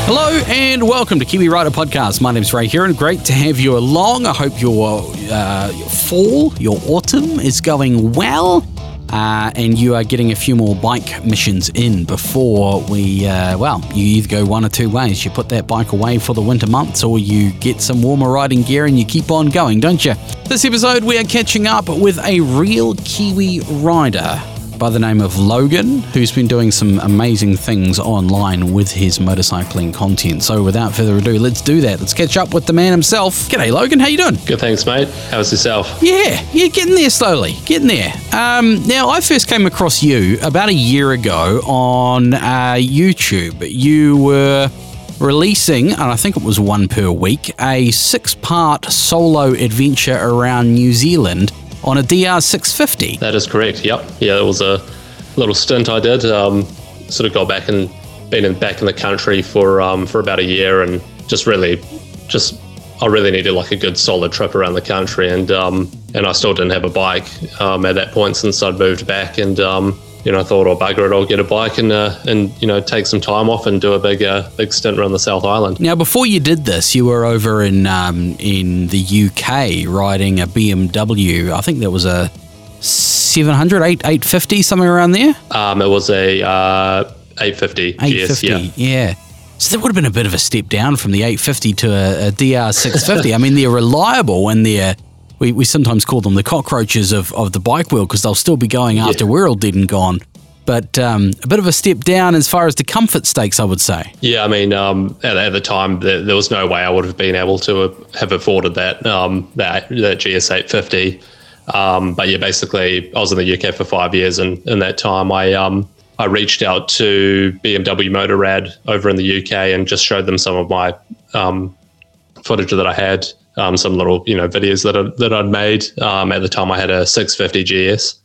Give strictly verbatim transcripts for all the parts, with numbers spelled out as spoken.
Hello and welcome to Kiwi Rider Podcast. My name's Ray Heron. Great to have you along. I hope your uh, fall, your autumn is going well, uh, and you are getting a few more bike missions in before we, uh, well, you either go one or two ways. You put that bike away for the winter months, or you get some warmer riding gear and you keep on going, don't you? This episode we are catching up with a real Kiwi rider by the name of Logan, who's been doing some amazing things online with his motorcycling content. So without further ado, let's do that. Let's catch up with the man himself. G'day, Logan. How you doing? Good, thanks, mate. How's yourself? Yeah, yeah, getting there slowly. Getting there. Um, now, I first came across you about a year ago on uh, YouTube. You were releasing, and I think it was one per week, a six-part solo adventure around New Zealand on a D R six fifty. That is correct, yep. Yeah, it was a little stint I did. Um, sort of got back and been in, back in the country for um, for about a year, and just really, just I really needed like a good solid trip around the country, and um, and I still didn't have a bike um, at that point since I'd moved back, and um, you know I thought, oh bugger it, I'll get a bike and uh, and you know take some time off and do a big uh, big stint around the South Island. Now, before you did this, you were over in um, in the U K riding a B M W. I think that was a seven hundred, eight fifty, something around there. Um, it was a uh, eight fifty G S, yeah. yeah. So that would have been a bit of a step down from the eight fifty to a, a D R six fifty. I mean, they're reliable and they're, we, we sometimes call them the cockroaches of, of the bike wheel because they'll still be going after yeah. we're all dead and gone. But um, a bit of a step down as far as the comfort stakes, I would say. Yeah, I mean, um, at, at the time, there, there was no way I would have been able to have afforded that um, that, that G S eight fifty. Um, but yeah, basically, I was in the U K for five years, and in that time, I um, I reached out to B M W Motorrad over in the U K and just showed them some of my um, footage that I had, um, some little you know videos that I, that I'd made. Um, at the time, I had a six fifty G S,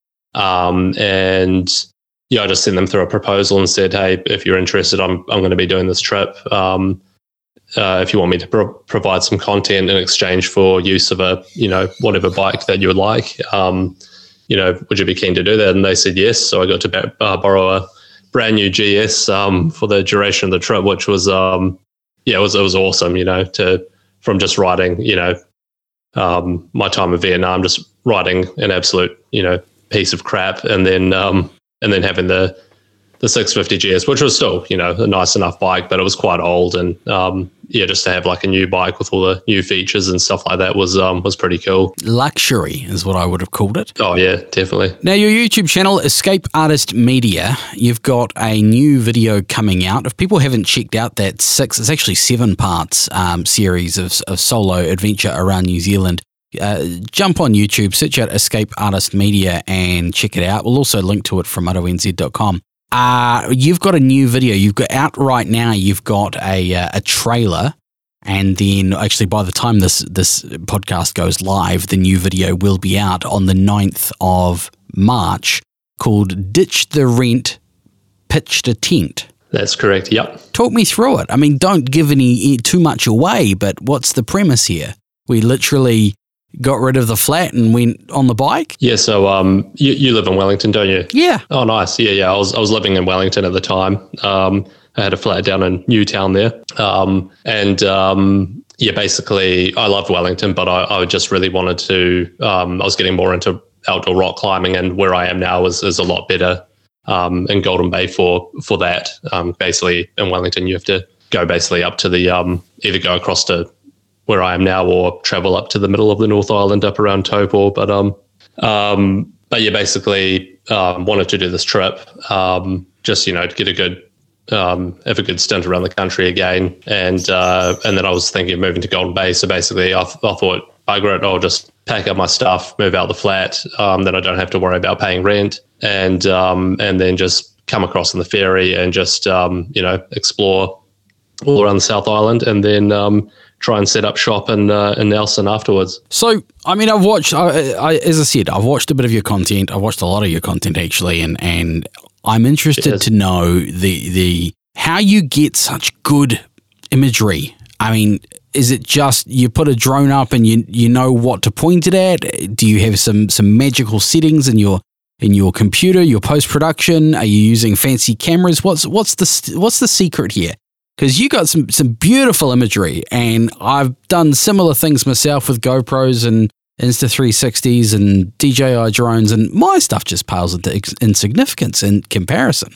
um, and yeah, I just sent them through a proposal and said, hey, if you're interested, I'm I'm going to be doing this trip. Um, uh, if you want me to pro- provide some content in exchange for use of a, you know, whatever bike that you would like, um, you know, would you be keen to do that? And they said yes. So I got to ba- uh, borrow a brand new G S um, for the duration of the trip, which was, um, yeah, it was it was awesome. You know, to from just riding, you know, um, my time in Vietnam, just riding an absolute, you know, piece of crap, and then um, and then having the the six fifty G S, which was still, you know, a nice enough bike, but it was quite old, and um, yeah, just to have like a new bike with all the new features and stuff like that was um, was pretty cool. Luxury is what I would have called it. Oh yeah, definitely. Now, your YouTube channel, Escape Artist Media, you've got a new video coming out. If people haven't checked out that six, it's actually seven parts um, series of, of solo adventure around New Zealand. Uh, jump on YouTube, search out Escape Artist Media and check it out. We'll also link to it from moto n z dot com. Uh, you've got a new video. You've got out right now. You've got a uh, a trailer, and then actually by the time this this podcast goes live, the new video will be out on the ninth of March, called "Ditch the Rent, Pitch the Tent." That's correct. Yep. Talk me through it. I mean, don't give any too much away, but what's the premise here? We literally got rid of the flat and went on the bike? Yeah, so um, you, you live in Wellington, don't you? Yeah. Oh, nice. Yeah, yeah. I was I was living in Wellington at the time. Um, I had a flat down in Newtown there. Um, and um, yeah, basically I loved Wellington, but I, I just really wanted to, um, I was getting more into outdoor rock climbing, and where I am now is, is a lot better um, in Golden Bay for, for that. Um, basically in Wellington, you have to go basically up to the, um, either go across to where I am now or travel up to the middle of the North Island up around Taupo. But um, um, but yeah, basically um, wanted to do this trip, um, just, you know, to get a good, um, have a good stint around the country again. And uh, and then I was thinking of moving to Golden Bay. So basically I, th- I thought, bugger it, I'll just pack up my stuff, move out the flat, um, then I don't have to worry about paying rent, and um, and then just come across on the ferry and just, um, you know, explore all around the South Island, and then um, try and set up shop in uh, in Nelson afterwards. So, I mean, I've watched, I, I, as I said, I've watched a bit of your content. I've watched a lot of your content actually, and and I'm interested yes. to know the the how you get such good imagery. I mean, is it just you put a drone up and you you know what to point it at? Do you have some some magical settings in your in your computer, your post production? Are you using fancy cameras? What's what's the what's the secret here? because you got some, some beautiful imagery, and I've done similar things myself with GoPros and Insta three sixties and D J I drones, and my stuff just pales into ex- insignificance in comparison.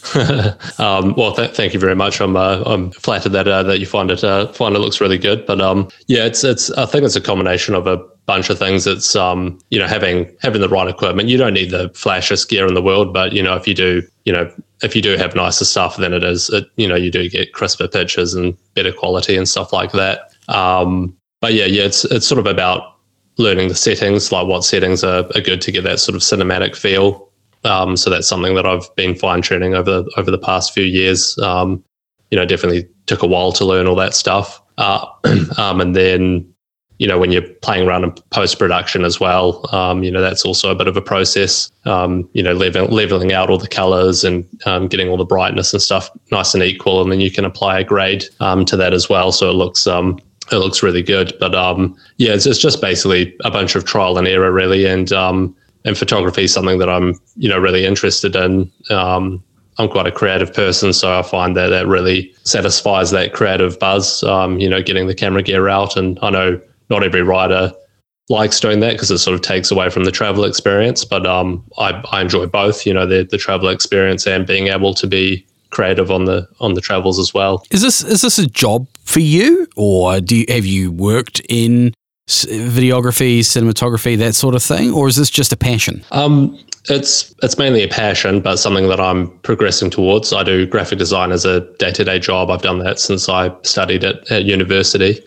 um, well, th- thank you very much. I'm uh, I'm flattered that uh, that you find it uh, find it looks really good. But um, yeah, it's it's I think it's a combination of a bunch of things. It's um, you know, having having the right equipment. You don't need the flashiest gear in the world, but you know, if you do, you know, if you do have nicer stuff, then it is, it, you know, you do get crisper pictures and better quality and stuff like that. Um, but yeah, yeah, it's it's sort of about learning the settings, like what settings are, are good to get that sort of cinematic feel. Um, so that's something that I've been fine tuning over over the past few years. Um, you know, definitely took a while to learn all that stuff. Uh, um, and then, you know, when you're playing around in post production as well, um, you know, that's also a bit of a process. Um, you know, level, leveling out all the colors and um, getting all the brightness and stuff nice and equal, and then you can apply a grade um, to that as well, so it looks um, it looks really good. But um, yeah, it's, it's just basically a bunch of trial and error, really. And um, and photography is something that I'm, you know, really interested in. Um, I'm quite a creative person, so I find that that really satisfies that creative buzz. Um, you know, getting the camera gear out, and I know not every rider likes doing that because it sort of takes away from the travel experience. But um, I, I enjoy both. You know, the the travel experience and being able to be creative on the on the travels as well. Is this is this a job for you, or do you, have you worked in videography, cinematography, that sort of thing, or is this just a passion? Um, it's it's mainly a passion, but something that I'm progressing towards. I do graphic design as a day-to-day job. I've done that since I studied at, at university.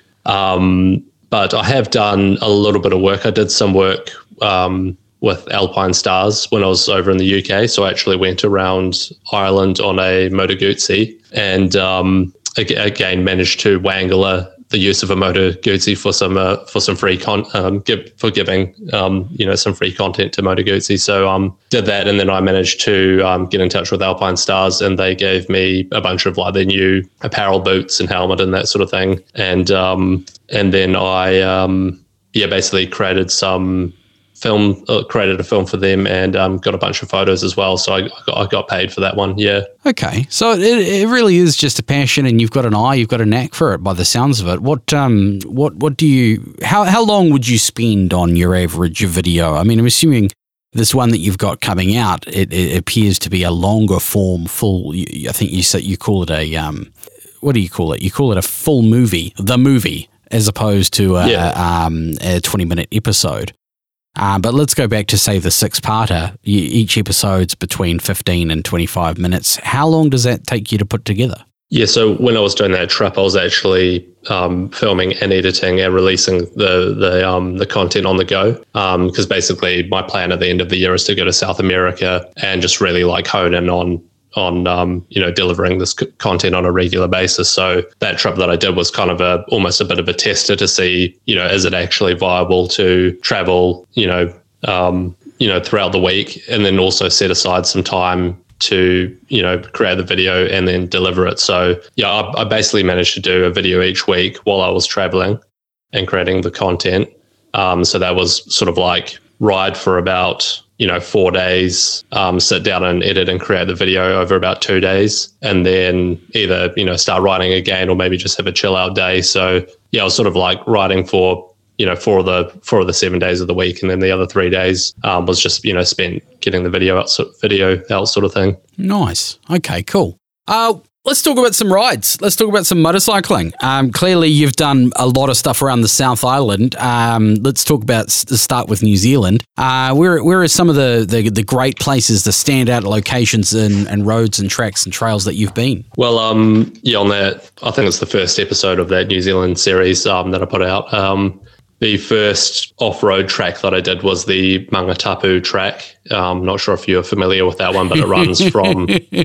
Um, but I have done a little bit of work. I did some work um, with Alpinestars when I was over in the U K. So I actually went around Ireland on a Moto Guzzi, and um, again managed to wangle a, the use of a Moto Guzzi for some uh, for some free con um, give, for giving um, you know some free content to Moto Guzzi. So um did that, and then I managed to um, get in touch with Alpinestars, and they gave me a bunch of like their new apparel, boots, and helmet, and that sort of thing. And um and then I um yeah basically created some. Film uh, created a film for them, and um, got a bunch of photos as well. So I, I, got, I got paid for that one. Yeah. Okay, so it, it really is just a passion, and you've got an eye, you've got a knack for it, by the sounds of it. What um what what do you? How how long would you spend on your average video? I mean, I'm assuming this one that you've got coming out, it, it appears to be a longer form, full. I think you said you call it a um, what do you call it? You call it a full movie, the movie, as opposed to a, yeah. um, a twenty minute episode. Uh, but let's go back to, say, the six-parter. Each episode's between fifteen and twenty-five minutes. How long does that take you to put together? Yeah, so when I was doing that trip, I was actually um, filming and editing and releasing the the um, the content on the go. Because um, basically, my plan at the end of the year is to go to South America and just really like hone in on on um, you know delivering this c- content on a regular basis. So that trip that I did was kind of a almost a bit of a tester to see, you know, is it actually viable to travel, you know, um, you know, throughout the week, and then also set aside some time to, you know, create the video and then deliver it. So yeah, I, I basically managed to do a video each week while I was traveling and creating the content. Um, so that was sort of like ride for about, you know, four days, um, sit down and edit and create the video over about two days, and then either, you know, start writing again or maybe just have a chill out day. So yeah, I was sort of like writing for, you know, four of the four of the seven days of the week, and then the other three days um, was just, you know, spent getting the video out, video out sort of thing. Nice. Okay, cool. Uh, let's talk about some rides. Let's talk about some motorcycling. Um, clearly, you've done a lot of stuff around the South Island. Um, let's talk about start with New Zealand. Uh, where where are some of the, the, the great places, the standout locations and, and roads and tracks and trails that you've been? Well, um, yeah, on that, I think it's the first episode of that New Zealand series um, that I put out. Um, The first off-road track that I did was the Mangatapu track. Um, not sure if you're familiar with that one, but it runs from...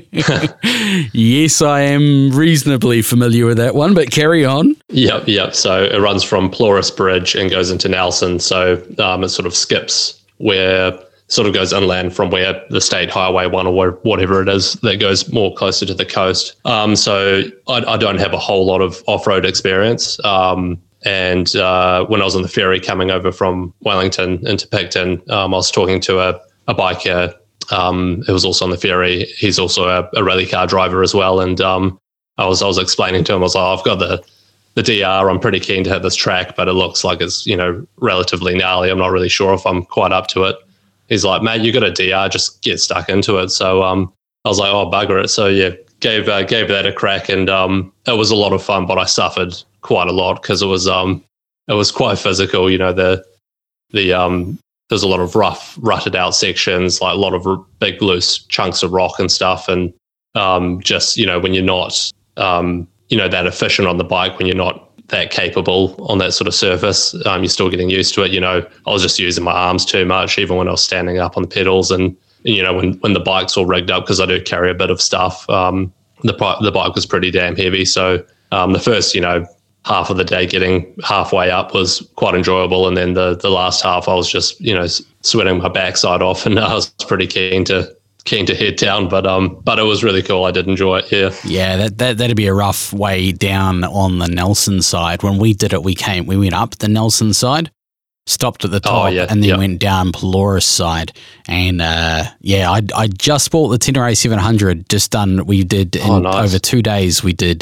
Yes, I am reasonably familiar with that one, but carry on. Yep, yep. So it runs from Plauris Bridge and goes into Nelson. So um, it sort of skips where... sort of goes inland from where the State Highway one or whatever it is that goes more closer to the coast. Um, so I, I don't have a whole lot of off-road experience. Um And uh, when I was on the ferry coming over from Wellington into Picton, um, I was talking to a, a biker um, who was also on the ferry. He's also a, a rally car driver as well. And um, I was I was explaining to him, I was like, I've got the the D R. I'm pretty keen to hit this track, but it looks like it's, you know, relatively gnarly. I'm not really sure if I'm quite up to it. He's like, mate, you got a D R, just get stuck into it. So um, I was like, oh, bugger it. So yeah, gave uh, gave that a crack, and um, it was a lot of fun, but I suffered quite a lot because it was um, it was quite physical. You know, the the um, there's a lot of rough, rutted out sections, like a lot of r- big loose chunks of rock and stuff, and um, just, you know, when you're not um, you know, that efficient on the bike, when you're not that capable on that sort of surface, um, you're still getting used to it. You know, I was just using my arms too much, even when I was standing up on the pedals, and you know, when when the bike's all rigged up, because I do carry a bit of stuff. Um, the the bike was pretty damn heavy, so um, the first, you know, half of the day getting halfway up was quite enjoyable, and then the the last half I was just, you know, sweating my backside off, and I was pretty keen to keen to head down, but um, but it was really cool. I did enjoy it. Yeah, yeah. That that that'd be a rough way down on the Nelson side. When we did it, we came, we went up the Nelson side, stopped at the top, oh, yeah, and then yeah. went down Polaris side. And uh, yeah, I I just bought the Tenere seven hundred. Just done. We did in oh, nice. over two days. We did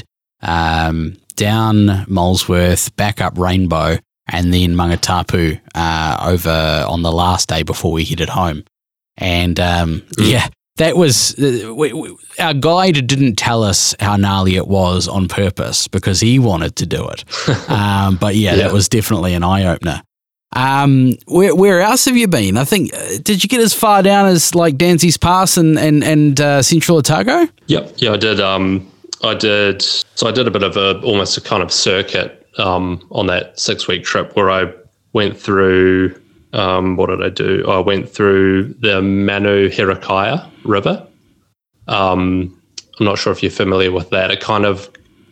um down Molesworth, back up Rainbow, and then Mangatapu uh, over on the last day before we headed home. And um, mm. yeah, that was uh, we, we, our guide didn't tell us how gnarly it was on purpose because he wanted to do it. um, but yeah, yeah, that was definitely an eye opener. Um, where where else have you been? I think uh, did you get as far down as like Danzi's Pass and and and uh, Central Otago? Yep, yeah, I did. Um, I did. So I did a bit of a almost a kind of circuit um, on that six week trip where I went through. Um, what did I do? I went through the Manu Hirakaia River. Um, I'm not sure if you're familiar with that. It kind of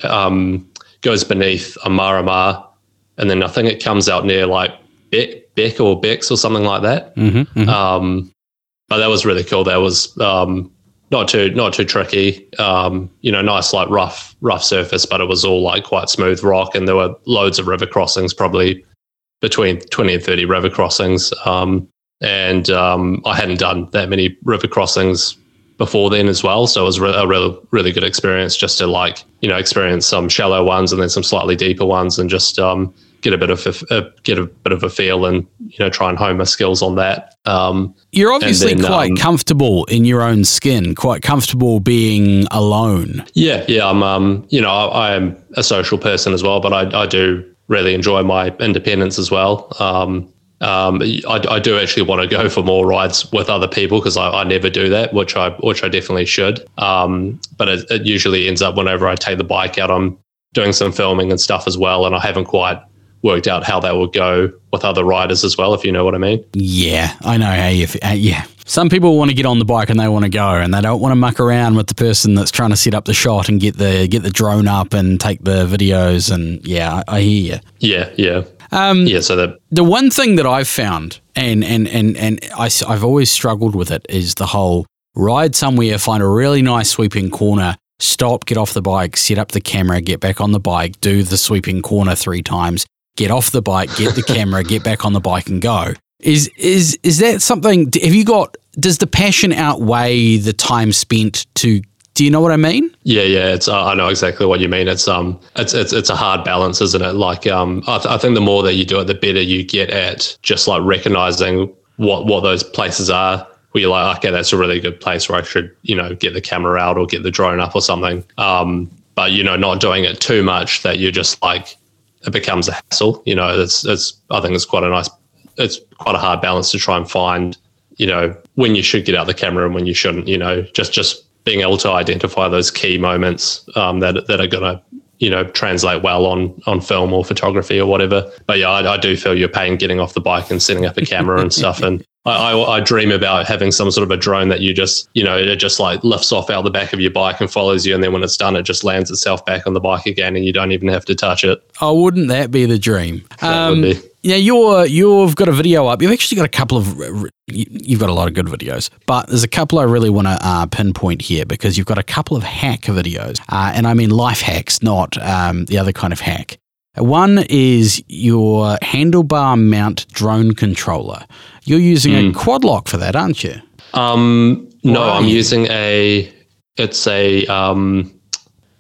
um, goes beneath Amarama, and then I think it comes out near like Beck, Beck or Becks or something like that. Mm-hmm, mm-hmm. Um, but that was really cool. That was um, not too not too tricky. Um, you know, nice like rough rough surface, but it was all like quite smooth rock, and there were loads of river crossings, probably between twenty and thirty river crossings. Um, and um, I hadn't done that many river crossings before then as well. So it was re- a really, really good experience just to like, you know, experience some shallow ones and then some slightly deeper ones, and just um, get a bit of a, uh, get a bit of a feel, and, you know, try and hone my skills on that. Um, You're obviously then, quite um, comfortable in your own skin, quite comfortable being alone. Yeah. Yeah. I'm, um, you know, I, I am a social person as well, but I, I do really enjoy my independence as well. Um, um, I, I do actually want to go for more rides with other people, because I, I never do that, which I which I definitely should. Um, but it, it usually ends up whenever I take the bike out, I'm doing some filming and stuff as well, and I haven't quite worked out how that would go with other riders as well, if you know what I mean. Yeah, I know how you uh, yeah. Some people want to get on the bike and they want to go, and they don't want to muck around with the person that's trying to set up the shot and get the get the drone up and take the videos. And yeah, I, I hear you. Yeah, yeah. Um, yeah, so that the one thing that I've found, and and and and I, I've always struggled with it, is the whole ride somewhere, find a really nice sweeping corner, stop, get off the bike, set up the camera, get back on the bike, do the sweeping corner three times, get off the bike, get the camera, get back on the bike and go. Is is is that something? Have you got? Does the passion outweigh the time spent to? Do you know what I mean? Yeah, yeah. It's uh, I know exactly what you mean. It's um, it's it's it's a hard balance, isn't it? Like um, I, th- I think the more that you do it, the better you get at just like recognizing what what those places are. Where you're like, okay, that's a really good place where I should, you know, get the camera out or get the drone up or something. Um, but you know, not doing it too much that you're just like, it becomes a hassle. You know, it's it's I think it's quite a nice. It's quite a hard balance to try and find, you know, when you should get out the camera and when you shouldn't, you know, just, just being able to identify those key moments um, that, that are going to, you know, translate well on, on film or photography or whatever. But yeah, I, I do feel your pain getting off the bike and setting up a camera and stuff. And I, I, I dream about having some sort of a drone that you just, you know, it just like lifts off out the back of your bike and follows you. And then when it's done, it just lands itself back on the bike again and you don't even have to touch it. Oh, wouldn't that be the dream? That um, would be. Yeah, you're, you've got a video up. You've actually got a couple of, you've got a lot of good videos, but there's a couple I really want to uh, pinpoint here, because you've got a couple of hack videos. Uh, and I mean life hacks, not um, the other kind of hack. One is your handlebar mount drone controller. You're using mm. a quad lock for that, aren't you? Um, no, Why? I'm using a, it's a, um,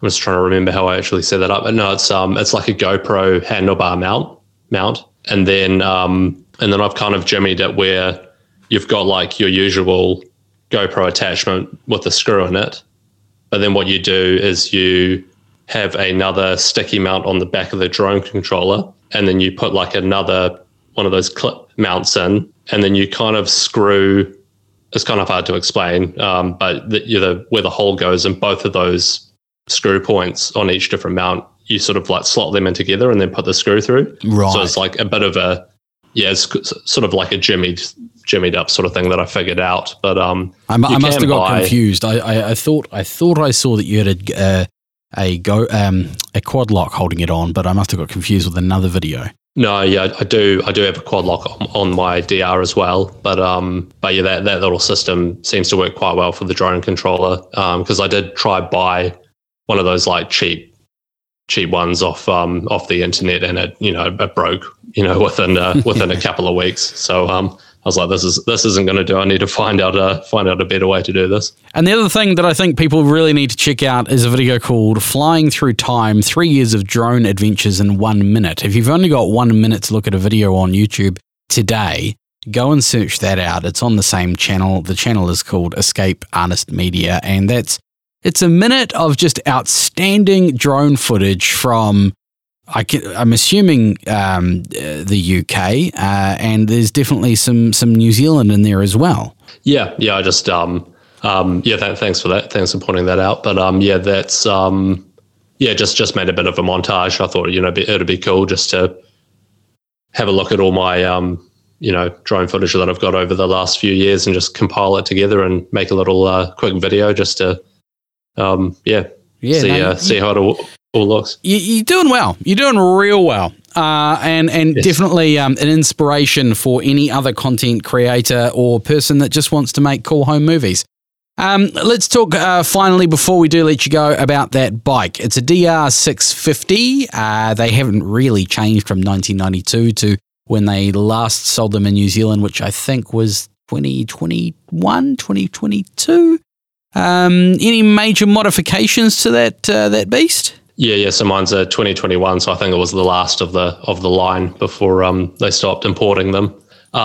I'm just trying to remember how I actually set that up. But no, it's um, it's like a GoPro handlebar mount, mount, and then um, and then I've kind of jimmied it where you've got like your usual GoPro attachment with the screw in it, but then what you do is you have another sticky mount on the back of the drone controller, and then you put like another one of those clip mounts in, and then you kind of screw. It's kind of hard to explain, um, but the, you know, where the hole goes and both of those screw points on each different mount, you sort of like slot them in together and then put the screw through. Right. So it's like a bit of a, yeah, it's sort of like a jimmied, jimmied up sort of thing that I figured out. But um, I, I must have got buy, confused. I, I, I thought I thought I saw that you had a uh, a go um, a quad lock holding it on, but I must have got confused with another video. No, yeah, I do. I do have a quad lock on, on my D R as well, but um, but yeah, that, that little system seems to work quite well for the drone controller. Um, because I did try buy one of those like cheap, cheap ones off um off the internet, and it you know it broke you know within uh, within a couple of weeks. So um, I was like, this is this isn't going to do. I need to find out a find out a better way to do this. And the other thing that I think people really need to check out is a video called Flying Through Time, Three Years of Drone Adventures in One Minute. If you've only got one minute to look at a video on YouTube today, go and search that out. It's on the same channel. The channel is called Escape Artist Media, and that's it's a minute of just outstanding drone footage from, I can, I'm assuming, um, the U K, uh, and there's definitely some some New Zealand in there as well. Yeah, yeah. I just um um yeah. Th- thanks for that. Thanks for pointing that out. But um yeah, that's um yeah. Just just made a bit of a montage. I thought you know be, it'd be cool just to have a look at all my um you know drone footage that I've got over the last few years and just compile it together and make a little uh, quick video just to um yeah yeah see no, uh, see how it all, all looks. You, you're doing well. You're doing real well. Uh, and and yes. definitely um, an inspiration for any other content creator or person that just wants to make cool home movies. Um, let's talk uh, finally, before we do let you go, about that bike. It's a D R six fifty. Uh, they haven't really changed from nineteen ninety-two to when they last sold them in New Zealand, which I think was twenty twenty-one, twenty twenty-two. Um, any major modifications to that uh, that beast? Yeah, yeah. So mine's a twenty twenty-one, so I think it was the last of the of the line before um, they stopped importing them.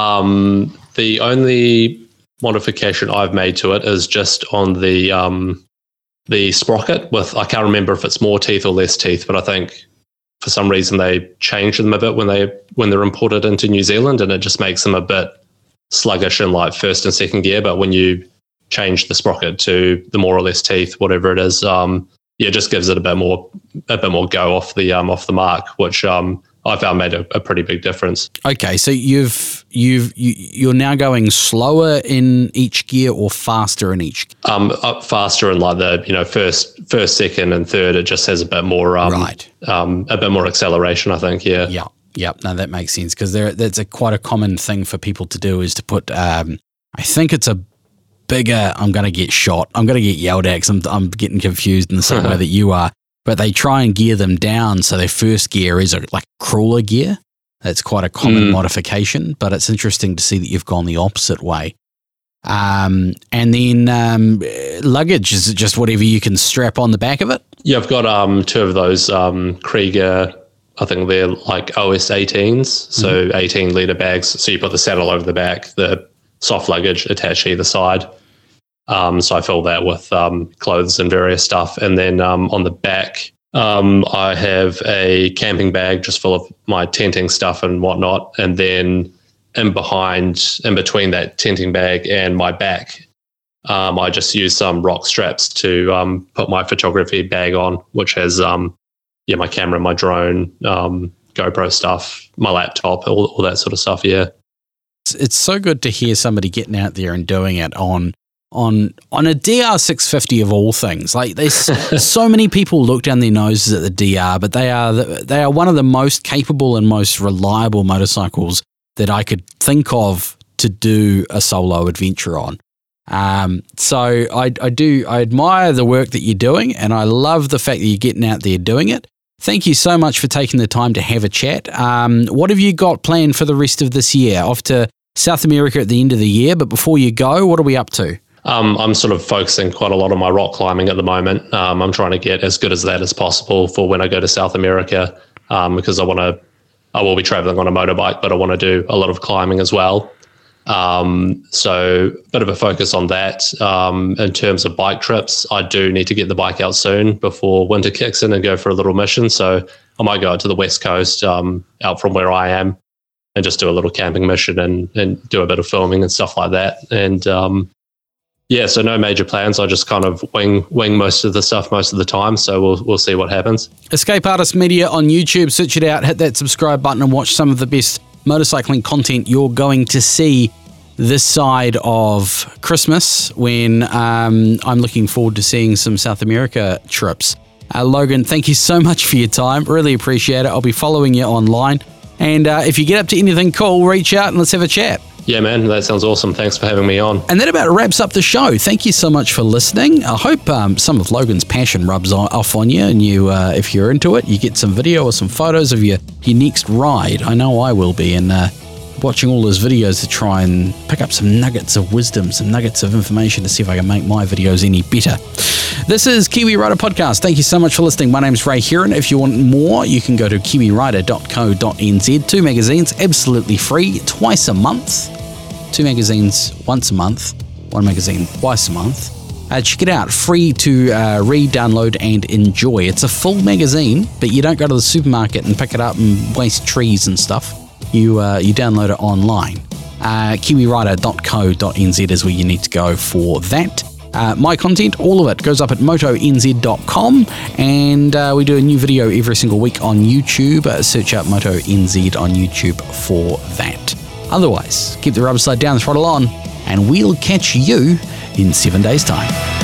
Um, the only modification I've made to it is just on the um, the sprocket. With I can't remember if it's more teeth or less teeth, but I think for some reason they changed them a bit when they when they're imported into New Zealand, and it just makes them a bit sluggish in like first and second gear. But when you change the sprocket to the more or less teeth, whatever it is, um, yeah, it just gives it a bit more, a bit more go off the um, off the mark, which um, I found made a, a pretty big difference. Okay, so you've you've you, you're now going slower in each gear or faster in each? Um, up faster in like the you know first, first, second, and third. It just has a bit more um, right, um, a bit more acceleration, I think. Yeah, yeah, yeah. No, that makes sense because there that's a quite a common thing for people to do is to put. Um, I think it's a bigger, I'm going to get shot, I'm going to get yelled at because I'm, I'm getting confused in the same way that you are, but they try and gear them down so their first gear is a, like a crawler gear. That's quite a common mm. modification, but it's interesting to see that you've gone the opposite way. Um, and then um, luggage, is it just whatever you can strap on the back of it? Yeah, I've got um, two of those um, Krieger, I think they're like O S eighteens, so mm-hmm. eighteen litre bags, so you put the saddle over the back, the soft luggage attached either side. Um, so I fill that with um, clothes and various stuff. And then um, on the back, um, I have a camping bag just full of my tenting stuff and whatnot. And then in behind, in between that tenting bag and my back, um, I just use some rock straps to um, put my photography bag on, which has um, yeah, my camera, my drone, um, GoPro stuff, my laptop, all, all that sort of stuff, yeah. It's so good to hear somebody getting out there and doing it on on on a D R six fifty of all things. Like there's so many people look down their noses at the D R, but they are the, they are one of the most capable and most reliable motorcycles that I could think of to do a solo adventure on. Um, so I, I do I admire the work that you're doing, and I love the fact that you're getting out there doing it. Thank you so much for taking the time to have a chat. Um, what have you got planned for the rest of this year? Off to South America at the end of the year, but before you go, what are we up to? Um, I'm sort of focusing quite a lot on my rock climbing at the moment. Um, I'm trying to get as good as that as possible for when I go to South America, um, because I want to, I will be traveling on a motorbike, but I want to do a lot of climbing as well. Um, so a bit of a focus on that. Um, in terms of bike trips, I do need to get the bike out soon before winter kicks in and go for a little mission. So I might go out to the West Coast, um, out from where I am, and just do a little camping mission and, and do a bit of filming and stuff like that. And, um, yeah, so no major plans. I just kind of wing wing most of the stuff most of the time. So we'll we'll see what happens. Escape Artist Media on YouTube. Search it out. Hit that subscribe button and watch some of the best motorcycling content you're going to see this side of Christmas, when um, I'm looking forward to seeing some South America trips. Uh, Logan, thank you so much for your time. Really appreciate it. I'll be following you online. And uh, if you get up to anything cool, reach out and let's have a chat. Yeah, man, that sounds awesome. Thanks for having me on. And that about wraps up the show. Thank you so much for listening. I hope um, some of Logan's passion rubs on, off on you, and you, uh, if you're into it, you get some video or some photos of your, your next ride. I know I will be, and uh, watching all those videos to try and pick up some nuggets of wisdom, some nuggets of information to see if I can make my videos any better. This is Kiwi Rider Podcast. Thank you so much for listening. My name's Ray Heron. If you want more, you can go to kiwi rider dot co dot n z. Two magazines, absolutely free, twice a month. Two magazines once a month, one magazine twice a month. Uh, check it out, free to uh, read, download, and enjoy. It's a full magazine, but you don't go to the supermarket and pick it up and waste trees and stuff. You uh, you download it online. Uh, kiwi rider dot co dot n z is where you need to go for that. Uh, my content, all of it, goes up at moto n z dot com, and uh, we do a new video every single week on YouTube. Uh, search out Moto N Z on YouTube for that. Otherwise, keep the rubber slide down, throttle on, and we'll catch you in seven days' time.